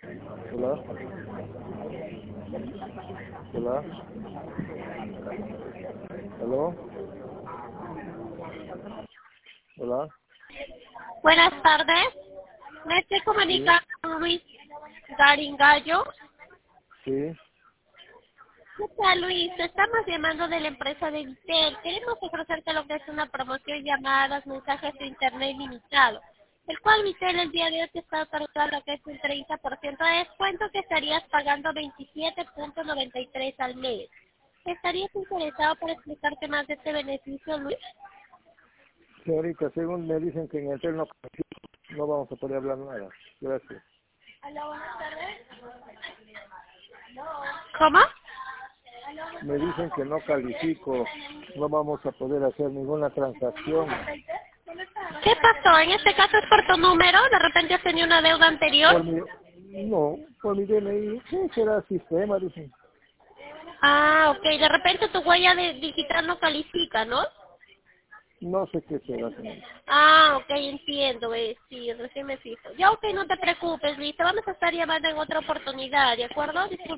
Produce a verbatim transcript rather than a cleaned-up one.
Hola, hola, aló, hola, Buenas tardes. Me estoy sí, comunicando con Luis Garingallo. sí, ¿Qué tal, Luis? Te estamos llamando de la empresa de Vitel. Queremos ofrecerte lo que es una promoción, llamadas, mensajes de internet ilimitado, el cual Vitel el día de hoy te está otorgando lo que es un treinta por ciento de descuento, que estarías pagando veintisiete punto noventa y tres al mes. ¿Estarías interesado por explicarte más de este beneficio, Luis? señorita, según me dicen que en el tren no, no vamos a poder hablar nada, gracias. Hola, buenas tardes. ¿Cómo? Me dicen que no califico, no vamos a poder hacer ninguna transacción, ¿Qué pasó? En este caso es por tu número. ¿De repente has tenido una deuda anterior? por mi, no, por mi D N I, ¿qué será sistema? Dicen, Ah, ok. De repente tu huella de digital no califica, ¿no? no sé qué será, señorita. Ah, ok, entiendo. Eh, sí, recién me fijo. Ya, ok, no te preocupes, listo. Vamos a estar llamando en otra oportunidad, ¿de acuerdo? Disculpa.